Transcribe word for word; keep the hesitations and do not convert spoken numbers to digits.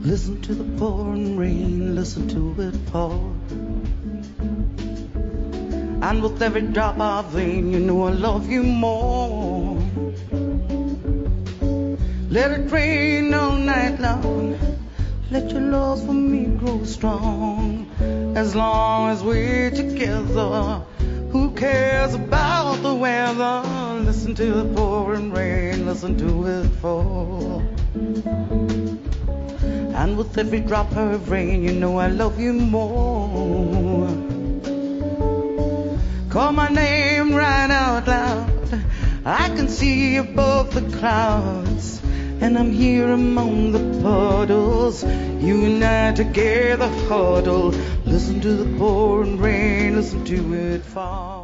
Listen to the pouring rain, listen to it pour. And with every drop of rain, you know I love you more. Let it rain all night long. Let your love for me grow strong. As long as we're together, who cares about the weather? Listen to the pouring rain, listen to it fall. And with every drop of rain, you know I love you more. Call my name right out loud. I can see above the clouds, and I'm here among the puddles. You and I together huddle. Listen to the pouring rain, listen to it fall.